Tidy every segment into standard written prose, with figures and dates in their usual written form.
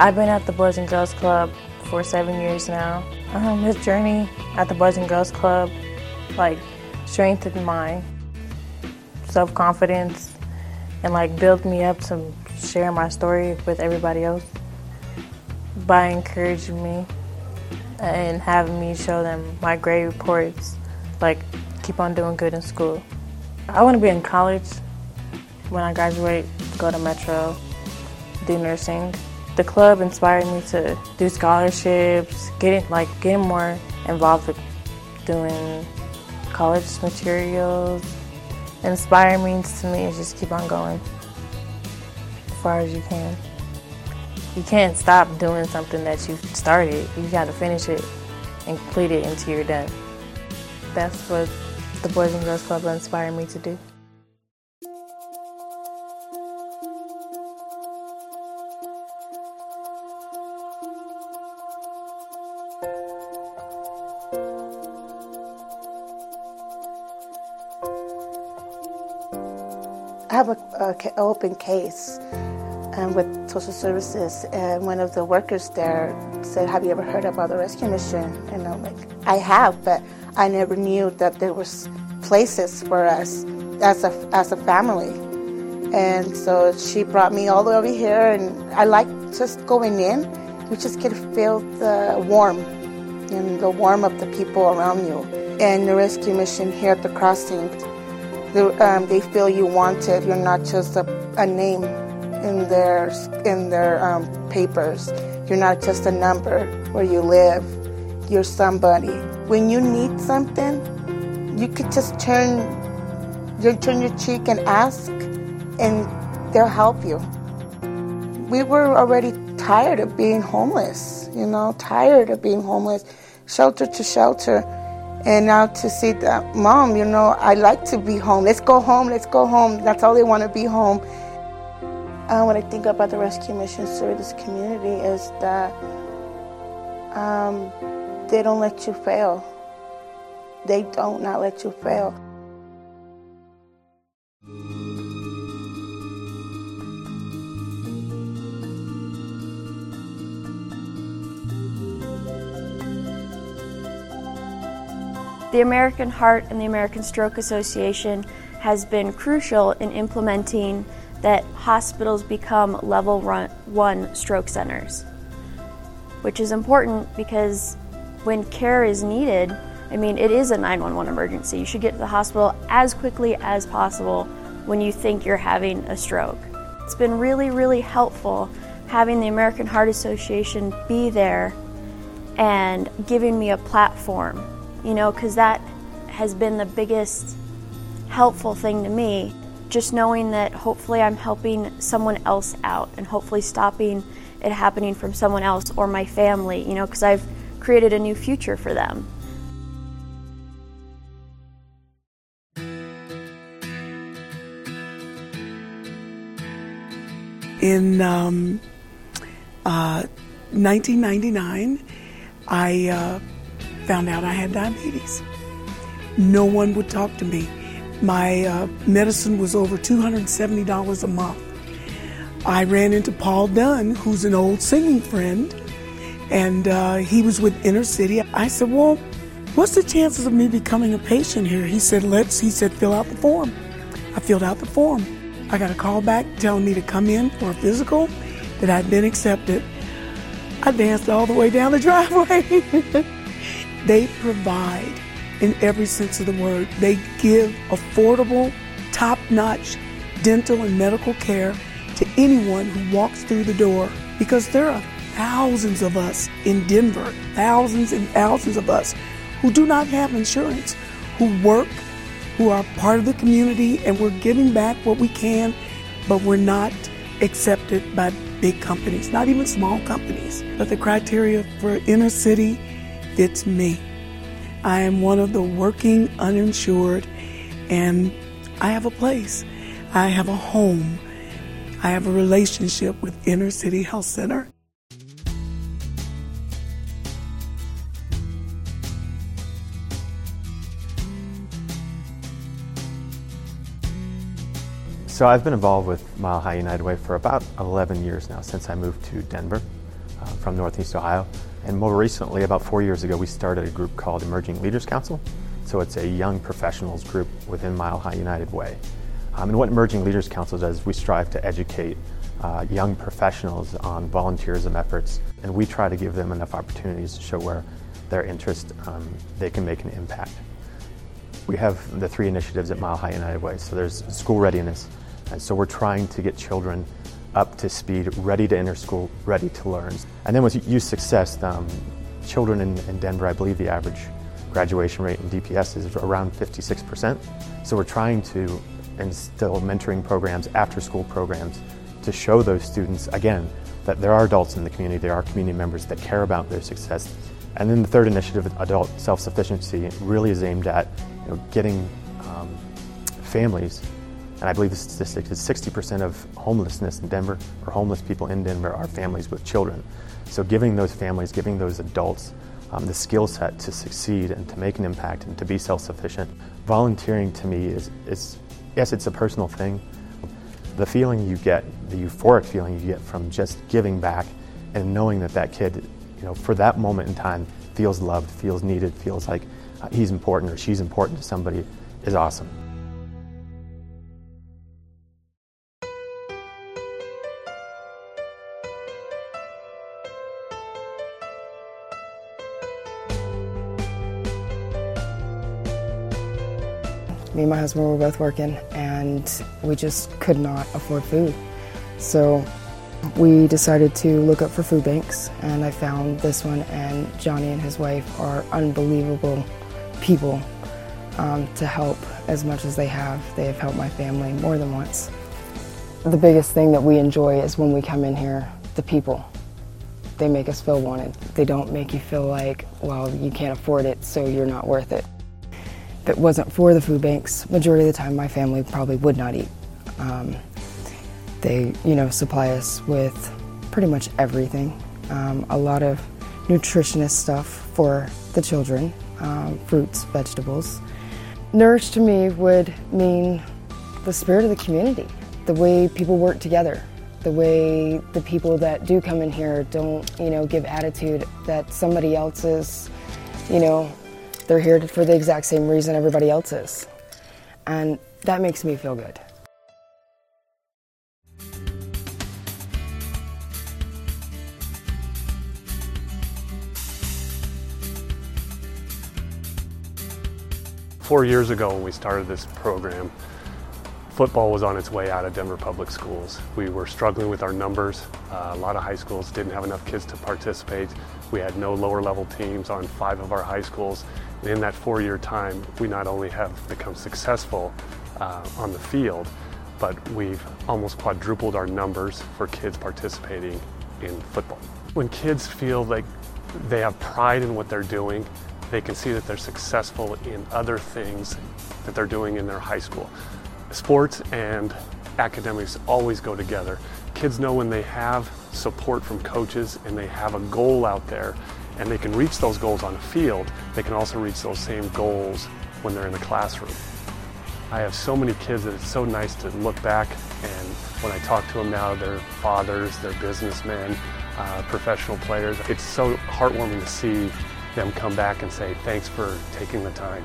I've been at the Boys and Girls Club for 7 years now. This journey at the Boys and Girls Club strengthened my self-confidence and built me up to share my story with everybody else by encouraging me and having me show them my grade reports, keep on doing good in school. I want to be in college when I graduate, go to Metro, do nursing. The club inspired me to do scholarships, getting more involved with doing college materials. Inspire means to me is just keep on going as far as you can. You can't stop doing something that you started. You got to finish it and complete it until you're done. That's what the Boys and Girls Club inspired me to do. I have an open case with social services, and one of the workers there said, "Have you ever heard about the rescue mission?" And I'm like, "I have, but I never knew that there was places for us as a family." And so she brought me all the way over here, and I like just going in. You just get to feel the warmth and the warmth of the people around you. And the rescue mission here at the crossing, they feel you wanted. You're not just a name in their papers. You're not just a number where you live. You're somebody. When you need something, you could just turn your cheek and ask, and they'll help you. We were already tired of being homeless, tired of being homeless, shelter to shelter. And now to see that, Mom, I like to be home. Let's go home. That's all they want to be home. When I think about the rescue mission service community is that they don't let you fail. They don't not let you fail. The American Heart and the American Stroke Association has been crucial in implementing that hospitals become level 1 stroke centers, which is important because when care is needed, it is a 911 emergency. You should get to the hospital as quickly as possible when you think you're having a stroke. It's been really, really helpful having the American Heart Association be there and giving me a platform, because that has been the biggest helpful thing to me. Just knowing that hopefully I'm helping someone else out and hopefully stopping it happening from someone else or my family, because I've created a new future for them. In 1999, I found out I had diabetes. No one would talk to me. My medicine was over $270 a month. I ran into Paul Dunn, who's an old singing friend, and he was with Inner City. I said, "Well, what's the chances of me becoming a patient here?" He said, fill out the form. I filled out the form. I got a call back telling me to come in for a physical, that I'd been accepted. I danced all the way down the driveway. They provide, in every sense of the word, they give affordable, top-notch dental and medical care to anyone who walks through the door, because there are thousands of us in Denver, thousands and thousands of us who do not have insurance, who work, who are part of the community, and we're giving back what we can, but we're not accepted by big companies, not even small companies. But the criteria for Inner City fits me. I am one of the working uninsured, and I have a place. I have a home. I have a relationship with Inner City Health Center. So I've been involved with Mile High United Way for about 11 years now, since I moved to Denver. from Northeast Ohio. And more recently, about 4 years ago, we started a group called Emerging Leaders Council. So it's a young professionals group within Mile High United Way. And what Emerging Leaders Council does, we strive to educate young professionals on volunteerism efforts, and we try to give them enough opportunities to show where their interest, they can make an impact. We have the 3 initiatives at Mile High United Way. So there's school readiness, and so we're trying to get children up to speed, ready to enter school, ready to learn. And then with youth success, children in Denver, I believe the average graduation rate in DPS is around 56%. So we're trying to instill mentoring programs, after-school programs, to show those students, again, that there are adults in the community, there are community members that care about their success. And then the 3rd initiative, adult self-sufficiency, really is aimed at getting families, and I believe the statistic is 60% of homelessness in Denver, or homeless people in Denver, are families with children. So giving those families, giving those adults the skill set to succeed and to make an impact and to be self-sufficient. Volunteering to me is yes, it's a personal thing. The feeling you get, the euphoric feeling you get from just giving back and knowing that that kid, for that moment in time, feels loved, feels needed, feels like he's important or she's important to somebody is awesome. Me and my husband were both working, and we just could not afford food. So we decided to look up for food banks, and I found this one, and Johnny and his wife are unbelievable people to help as much as they have. They have helped my family more than once. The biggest thing that we enjoy is when we come in here, the people. They make us feel wanted. They don't make you feel like, well, you can't afford it, so you're not worth it. If it wasn't for the food banks, majority of the time my family probably would not eat. They, supply us with pretty much everything. A lot of nutritionist stuff for the children, fruits, vegetables. Nourish to me would mean the spirit of the community, the way people work together, the way the people that do come in here don't, give attitude that somebody else is, they're here for the exact same reason everybody else is. And that makes me feel good. Four years ago when we started this program, football was on its way out of Denver Public Schools. We were struggling with our numbers. A lot of high schools didn't have enough kids to participate. We had no lower level teams on 5 of our high schools. And in that 4-year time, we not only have become successful on the field, but we've almost quadrupled our numbers for kids participating in football. When kids feel like they have pride in what they're doing, they can see that they're successful in other things that they're doing in their high school. Sports and academics always go together. Kids know when they have support from coaches and they have a goal out there and they can reach those goals on the field, they can also reach those same goals when they're in the classroom. I have so many kids that it's so nice to look back, and when I talk to them now, they're fathers, they're businessmen, professional players. It's so heartwarming to see them come back and say, thanks for taking the time.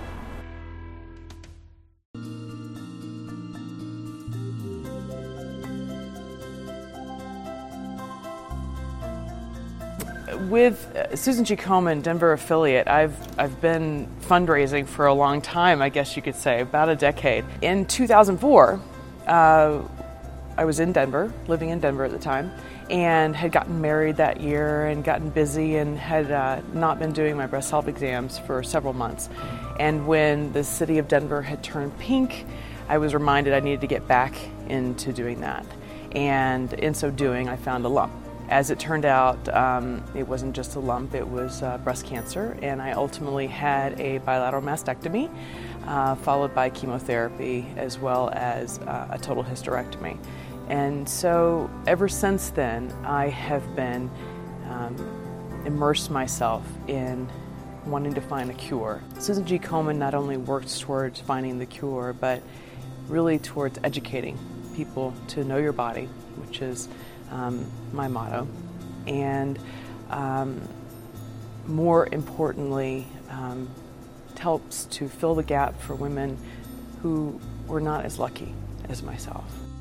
With Susan G. Komen, Denver affiliate, I've been fundraising for a long time, I guess you could say, about a decade. In 2004, I was in Denver, living in Denver at the time, and had gotten married that year and gotten busy and had not been doing my breast self exams for several months. And when the city of Denver had turned pink, I was reminded I needed to get back into doing that. And in so doing, I found a lump. As it turned out, it wasn't just a lump, it was breast cancer, and I ultimately had a bilateral mastectomy, followed by chemotherapy, as well as a total hysterectomy. And so ever since then, I have been immersed myself in wanting to find a cure. Susan G. Komen not only works towards finding the cure, but really towards educating people to know your body, which is my motto. And more importantly, helps to fill the gap for women who were not as lucky as myself.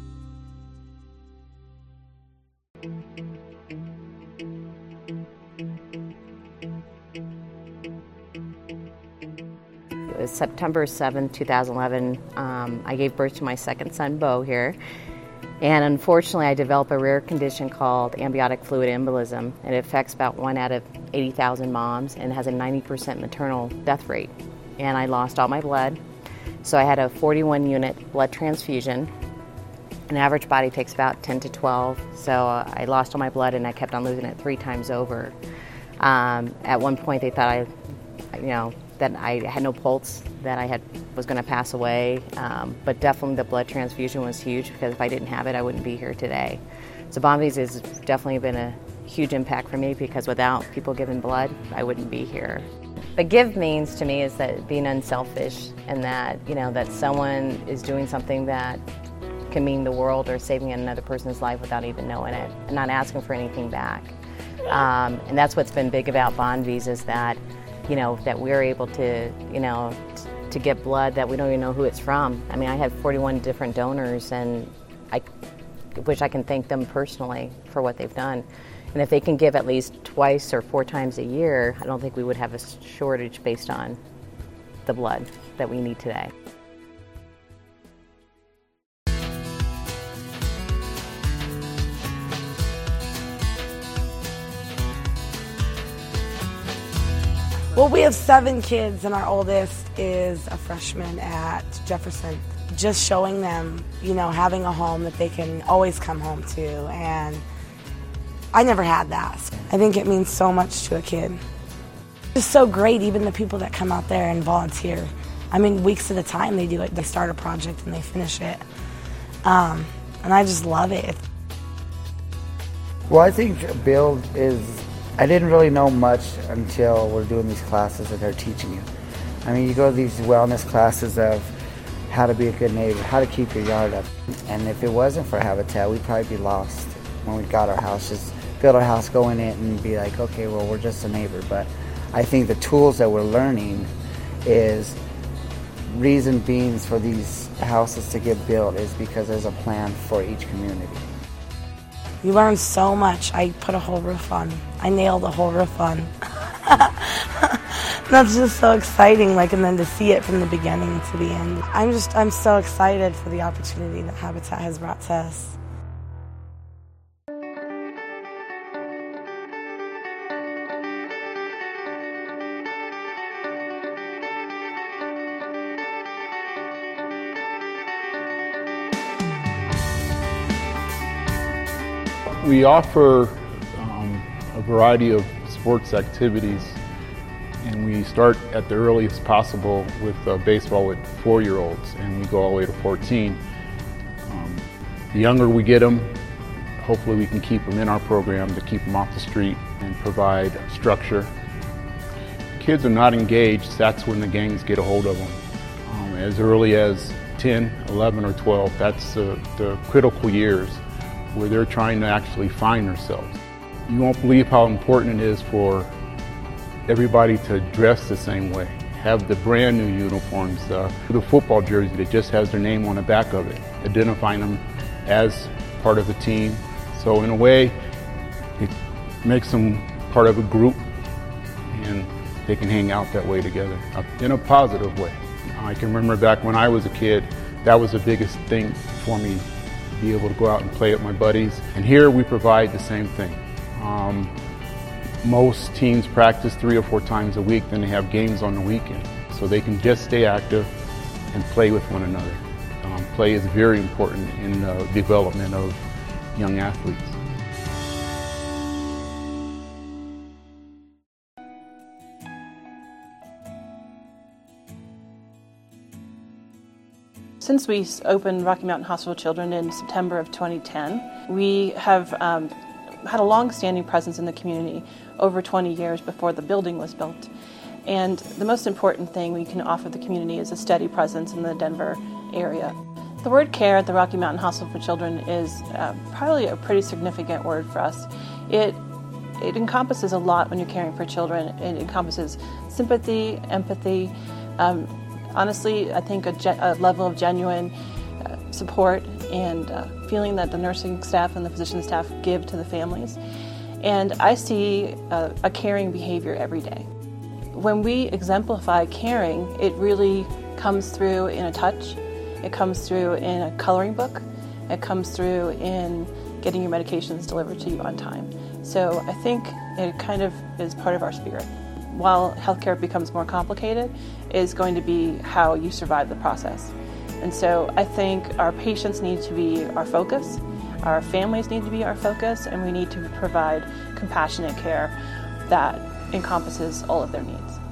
It was September 7, 2011. I gave birth to my second son, Bo, here. And unfortunately, I developed a rare condition called amniotic fluid embolism. It affects about 1 out of 80,000 moms and has a 90% maternal death rate. And I lost all my blood. So I had a 41-unit blood transfusion. An average body takes about 10 to 12. So I lost all my blood and I kept on losing it 3 times over. At one point, they thought that I had no pulse, that I was going to pass away. But definitely the blood transfusion was huge, because if I didn't have it, I wouldn't be here today. So Bonvies has definitely been a huge impact for me, because without people giving blood, I wouldn't be here. But give means to me is that being unselfish, and that, that someone is doing something that can mean the world or saving another person's life without even knowing it, and not asking for anything back. And that's what's been big about Bonvies, is that that we're able to, to get blood that we don't even know who it's from. I mean, I had 41 different donors, and I wish I can thank them personally for what they've done. And if they can give at least 2 or 4 times a year, I don't think we would have a shortage based on the blood that we need today. Well, we have 7 kids, and our oldest is a freshman at Jefferson. Just showing them, having a home that they can always come home to, and I never had that. I think it means so much to a kid. It's so great, even the people that come out there and volunteer. I mean, weeks at a time they do it. They start a project and they finish it. And I just love it. Well, I think Build is, I didn't really know much until we're doing these classes that they're teaching you. I mean, you go to these wellness classes of how to be a good neighbor, how to keep your yard up. And if it wasn't for Habitat, we'd probably be lost when we got our house. Just build our house, go in it, and be like, okay, well, we're just a neighbor. But I think the tools that we're learning is reason being for these houses to get built is because there's a plan for each community. You learn so much. I put a whole roof on. I nailed a whole roof on. That's just so exciting, and then to see it from the beginning to the end. I'm so excited for the opportunity that Habitat has brought to us. We offer a variety of sports activities, and we start at the earliest possible with baseball with 4-year-olds, and we go all the way to 14. The younger we get them, hopefully we can keep them in our program to keep them off the street and provide structure. Kids are not engaged, that's when the gangs get a hold of them. As early as 10, 11, or 12, that's the critical years where they're trying to actually find themselves. You won't believe how important it is for everybody to dress the same way, have the brand new uniforms, the football jersey that just has their name on the back of it, identifying them as part of a team. So in a way, it makes them part of a group, and they can hang out that way together in a positive way. I can remember back when I was a kid, that was the biggest thing for me, be able to go out and play with my buddies. And here we provide the same thing. Most teams practice 3 or 4 times a week, then they have games on the weekend. So they can just stay active and play with one another. Play is very important in the development of young athletes. Since we opened Rocky Mountain Hospital Children in September of 2010, we have had a long-standing presence in the community over 20 years before the building was built. And the most important thing we can offer the community is a steady presence in the Denver area. The word care at the Rocky Mountain Hospital for Children is probably a pretty significant word for us. It it encompasses a lot when you're caring for children. It encompasses sympathy, empathy, honestly, I think a level of genuine support and feeling that the nursing staff and the physician staff give to the families. And I see a caring behavior every day. When we exemplify caring, it really comes through in a touch, it comes through in a coloring book, it comes through in getting your medications delivered to you on time. So I think it kind of is part of our spirit. While healthcare becomes more complicated, is going to be how you survive the process. And so I think our patients need to be our focus, our families need to be our focus, and we need to provide compassionate care that encompasses all of their needs.